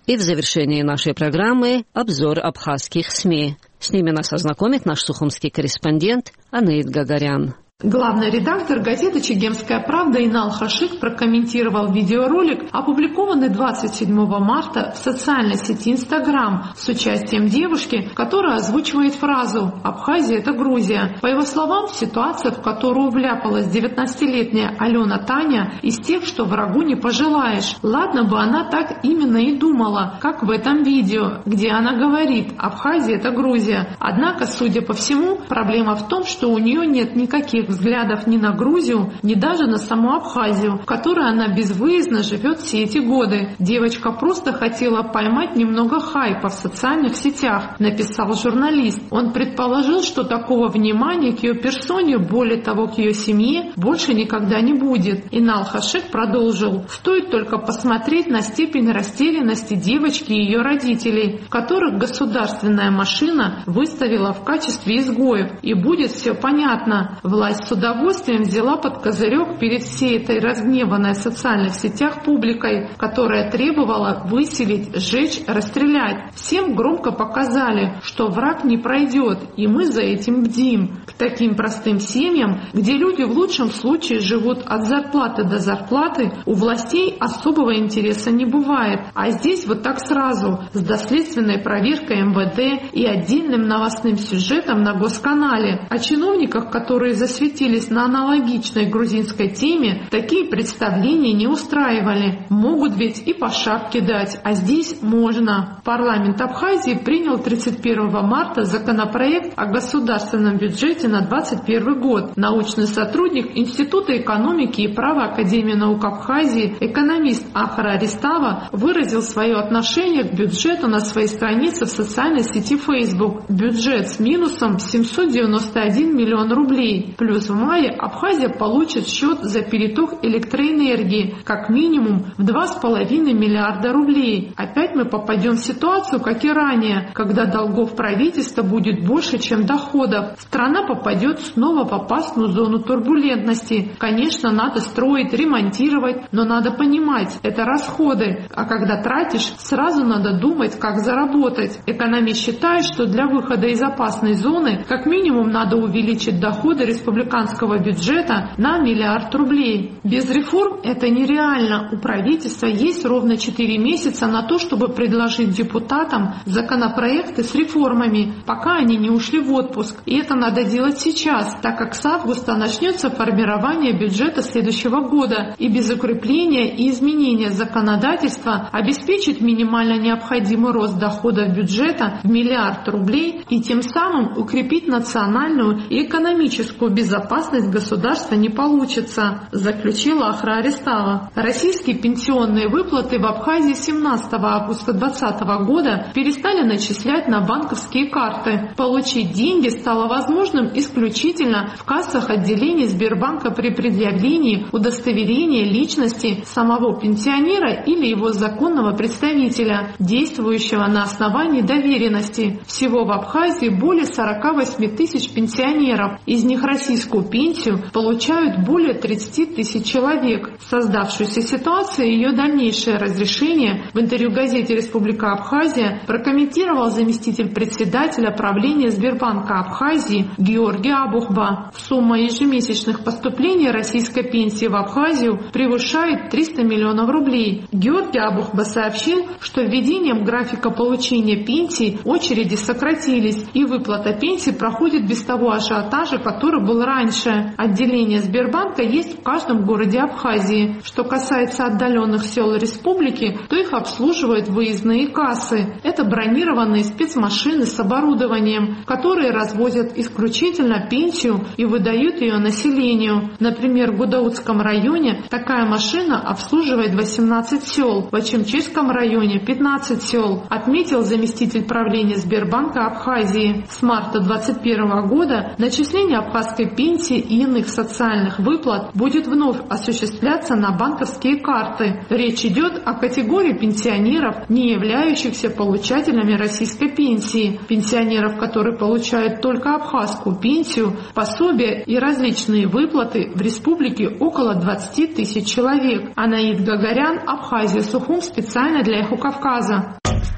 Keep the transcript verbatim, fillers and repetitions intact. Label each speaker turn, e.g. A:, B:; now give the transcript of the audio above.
A: И в завершении нашей программы обзор абхазских СМИ. С ними нас ознакомит наш сухумский корреспондент Анаит Гагарян.
B: Главный редактор газеты «Чегемская правда» Инал Хашик прокомментировал видеоролик, опубликованный двадцать седьмого марта в социальной сети Инстаграм с участием девушки, которая озвучивает фразу «Абхазия – это Грузия». По его словам, ситуация, в которую вляпалась девятнадцатилетняя Алена Таня, из тех, что врагу не пожелаешь. Ладно бы она так именно и думала, как в этом видео, где она говорит «Абхазия – это Грузия». Однако, судя по всему, проблема в том, что у нее нет никаких взглядов ни на Грузию, ни даже на саму Абхазию, в которой она безвыездно живет все эти годы. Девочка просто хотела поймать немного хайпа в социальных сетях, написал журналист. Он предположил, что такого внимания к ее персоне, более того, к ее семье, больше никогда не будет. Инал Хашик продолжил: стоит только посмотреть на степень растерянности девочки и ее родителей, которых государственная машина выставила в качестве изгоев, и будет все понятно. Власть с удовольствием взяла под козырек перед всей этой разгневанной в социальных сетях публикой, которая требовала выселить, сжечь, расстрелять. Всем громко показали, что враг не пройдет, и мы за этим бдим. К таким простым семьям, где люди в лучшем случае живут от зарплаты до зарплаты, у властей особого интереса не бывает. А здесь вот так сразу, с доследственной проверкой эм вэ дэ и отдельным новостным сюжетом на Госканале. О чиновниках, которые засветились на аналогичной грузинской теме, такие представления не устраивали. Могут ведь и по шапке дать, а здесь можно. Парламент Абхазии принял тридцать первого марта законопроект о государственном бюджете на двадцать первый год. Научный сотрудник Института экономики и права Академии наук Абхазии, экономист Ахра Аристава, выразил свое отношение к бюджету на своей странице в социальной сети Facebook. Бюджет с минусом семьсот девяносто один миллион рублей. Плюс в мае Абхазия получит счет за переток электроэнергии как минимум в два с половиной миллиарда рублей. Опять мы попадем в ситуацию, как и ранее, когда долгов правительства будет больше, чем доходов. Страна попадет снова в опасную зону турбулентности. Конечно, надо строить, ремонтировать, но надо понимать, это расходы. А когда тратишь, сразу надо думать, как заработать. Экономист считает, что для выхода из опасной зоны как минимум надо увеличить доходы республиканского бюджета на миллиард рублей. Без реформ это нереально. У правительства есть ровно четыре месяца на то, чтобы предложить депутатам законопроекты с реформами, пока они не ушли в отпуск. И это надо делать сейчас, так как с августа начнется формирование бюджета следующего года, и без укрепления и изменения законодательства обеспечить минимально необходимый рост доходов бюджета в миллиард рублей и тем самым укрепить национальную и экономическую безопасность государства не получится, заключила Ахра Аристава. Российские пенсионные выплаты в Абхазии семнадцатого августа двадцатого года перестали начислять на банковские карты. Получить деньги стало возможным исключительно в кассах отделений Сбербанка при предъявлении удостоверения личности самого пенсионера или его законного представителя, действующего на основании доверенности. Всего в Абхазии более сорока восьми тысяч пенсионеров, из них российскую пенсию получают более тридцати тысяч человек. Создавшуюся ситуацию и ее дальнейшее разрешение в интервью газете «Республика Абхазия» прокомментировал заместитель председателя правления Сбербанка Абхазии Георгий Абухба. Сумма ежемесячных поступлений российской пенсии в Абхазию превышает триста миллионов рублей. Георгий Абухба сообщил, что введением графика получения пенсий очереди сократились, и выплата пенсий проходит без того ажиотажа, который был раньше. Отделение Сбербанка есть в каждом городе Абхазии. Что касается отдаленных сел республики, то их обслуживают выездные кассы. Это бронированные спецмашины с оборудованием, которые развозят исключительно пенсию и выдают ее населению. Например, в Гудаутском районе такая машина обслуживает восемнадцать сел, в Ачимчийском районе пятнадцать сел, отметил заместитель правления Сбербанка Абхазии. С марта двадцать первого года начисление абхазской пенсии и иных социальных выплат будет вновь осуществляться на банковские карты. Речь идет о категории пенсионеров, не являющихся получателями российской пенсии, пенсионеров, которые получают только абхазскую пенсию, пособия и различные выплаты в республике около двадцати тысяч человек. Анаит Гагарян, Абхазия, Сухум, специально для Эхо Кавказа.